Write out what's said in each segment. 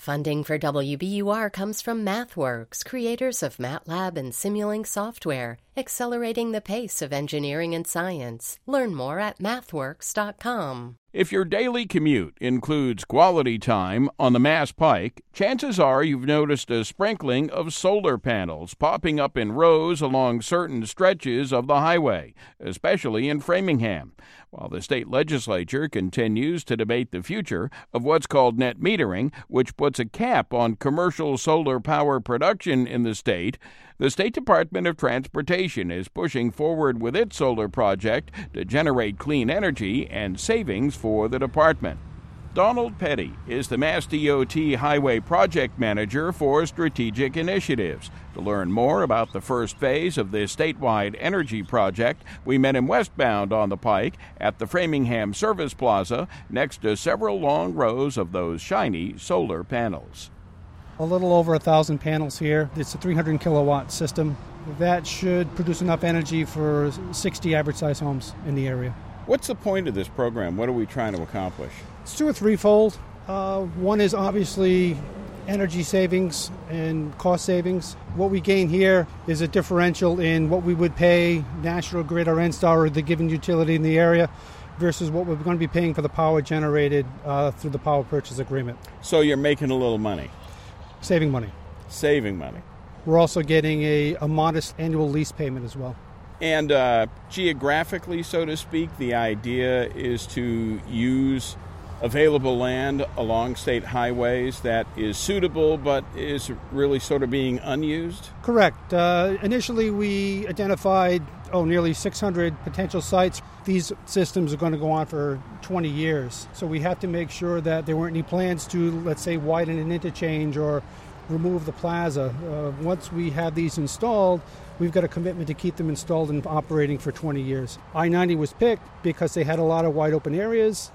Funding for WBUR comes from MathWorks, creators of MATLAB and Simulink software, accelerating the pace of engineering and science. Learn more at mathworks.com. If your daily commute includes quality time on the Mass Pike, chances are you've noticed a sprinkling of solar panels popping up in rows along certain stretches of the highway, especially in Framingham. While the state legislature continues to debate the future of what's called net metering, which puts a cap on commercial solar power production in the state Department of Transportation is pushing forward with its solar project to generate clean energy and savings for the department. Donald Petty is the Mass DOT Highway Project Manager for Strategic Initiatives. To learn more about the first phase of this statewide energy project, we met him westbound on the Pike at the Framingham Service Plaza next to several long rows of those shiny solar panels. A little over 1,000 panels here. It's a 300 kilowatt system. That should produce enough energy for 60 average-sized homes in the area. What's the point of this program? What are we trying to accomplish? It's two or threefold. One is obviously energy savings and cost savings. What we gain here is a differential in what we would pay National Grid or NSTAR or the given utility in the area versus what we're going to be paying for the power generated through the power purchase agreement. So you're making a little money. Saving money. Saving money. We're also getting a modest annual lease payment as well. And geographically, so to speak, the idea is to use available land along state highways that is suitable but is really sort of being unused? Correct. Initially, we identified nearly 600 potential sites. These systems are going to go on for 20 years. So we have to make sure that there weren't any plans to, let's say, widen an interchange or remove the plaza. Once we have these installed, we've got a commitment to keep them installed and operating for 20 years. I-90 was picked because they had a lot of wide open areas.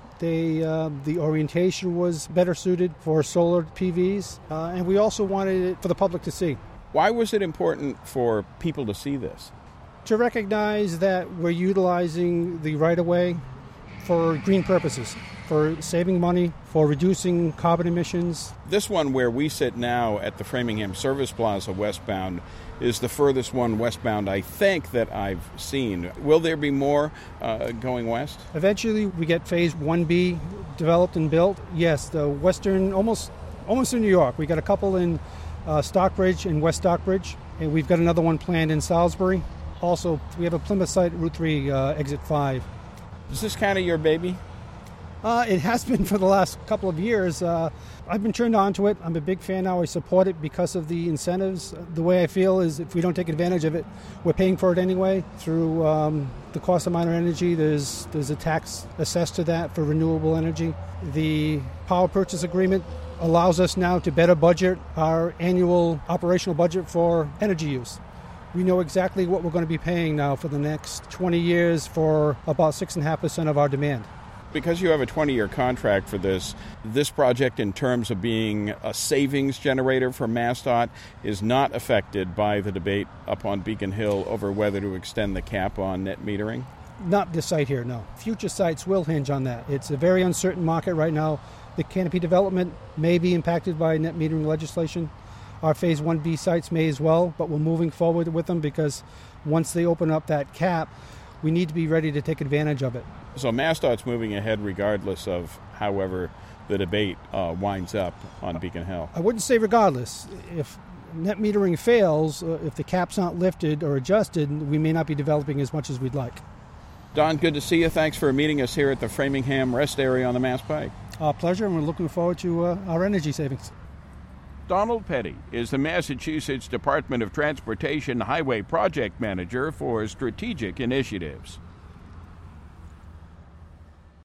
The orientation was better suited for solar PVs, and we also wanted it for the public to see. Why was it important for people to see this? To recognize that we're utilizing the right-of-way for green purposes, for saving money, for reducing carbon emissions. This one where we sit now at the Framingham Service Plaza westbound is the furthest one westbound, I think, that I've seen. Will there be more going west? Eventually, we get Phase 1B developed and built. Yes, the western, almost in New York. We got a couple in Stockbridge and West Stockbridge, and we've got another one planned in Salisbury. Also, we have a Plymouth site, Route 3, Exit 5. Is this kind of your baby? It has been for the last couple of years. I've been turned on to it. I'm a big fan now. I support it because of the incentives. The way I feel is if we don't take advantage of it, we're paying for it anyway. Through the cost of minor energy, there's a tax assessed to that for renewable energy. The power purchase agreement allows us now to better budget our annual operational budget for energy use. We know exactly what we're going to be paying now for the next 20 years for about 6.5% of our demand. Because you have a 20-year contract for this project in terms of being a savings generator for MassDOT is not affected by the debate up on Beacon Hill over whether to extend the cap on net metering? Not this site here, no. Future sites will hinge on that. It's a very uncertain market right now. The canopy development may be impacted by net metering legislation. Our Phase 1B sites may as well, but we're moving forward with them because once they open up that cap, we need to be ready to take advantage of it. So MassDOT's moving ahead regardless of however the debate winds up on Beacon Hill. I wouldn't say regardless. If net metering fails, if the cap's not lifted or adjusted, we may not be developing as much as we'd like. Don, good to see you. Thanks for meeting us here at the Framingham Rest Area on the Mass Pike. Our pleasure, and we're looking forward to our energy savings. Donald Petty is the Massachusetts Department of Transportation Highway Project Manager for Strategic Initiatives.